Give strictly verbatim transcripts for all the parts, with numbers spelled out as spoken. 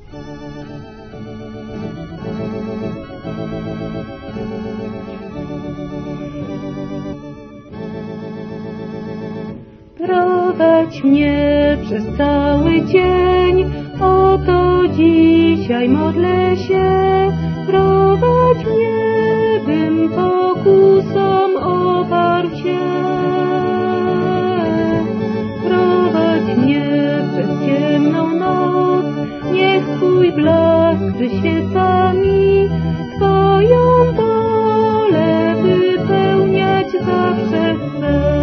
Prowadź mnie przez cały dzień, oto dzisiaj modlę się. Prowadź mnie, bym pokusom oparł się. Prowadź mnie przez ciemną noc, niech Twój blask przyświeca mi. Twoją wolę wypełniać zawsze chcę.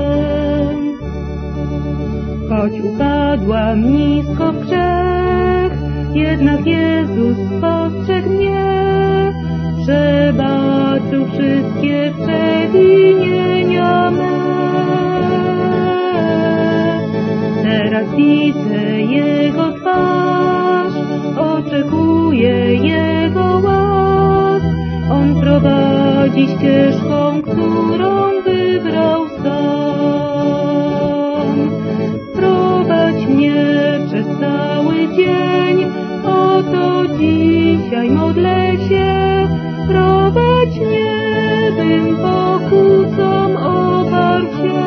Choć upadłam nisko w grzech, jednak Jezus spostrzegł mnie. Przebaczył wszystkie przewinienia me. Teraz widzę Jego twarz, oczekuję Jego łask. On prowadzi ścieżką, którą wybrał sam. Prowadź mnie przez cały dzień, oto dzisiaj modlę się. Prowadź mnie, bym pokusom oparł się.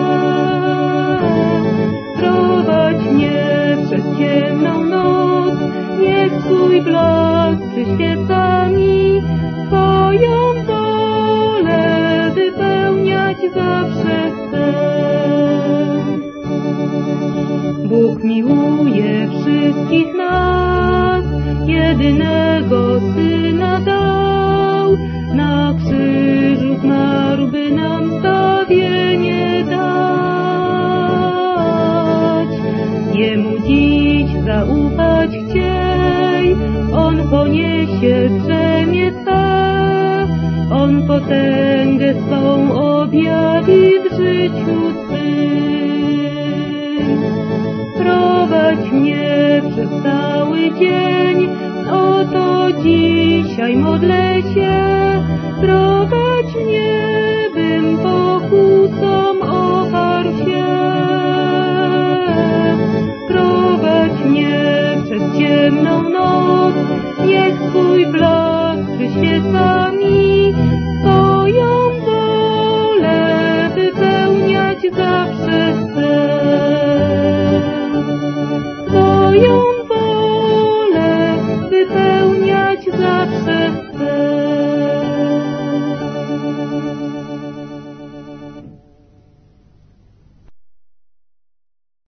Prowadź mnie przez ciemną noc, niech Twój blask przyświeca mi. Twoją wolę wypełniać zawsze chcę. Bóg miłuje wszystkich nas, jedynego Syna dał. Na krzyżu zmarł, by nam zbawienie dać. Jemu dziś zaufać chciej, On poniesie brzemię Twe. On potęgę swą objawi w życiu Twym. Prowadź mnie przez cały dzień, oto dzisiaj modlę się. Prowadź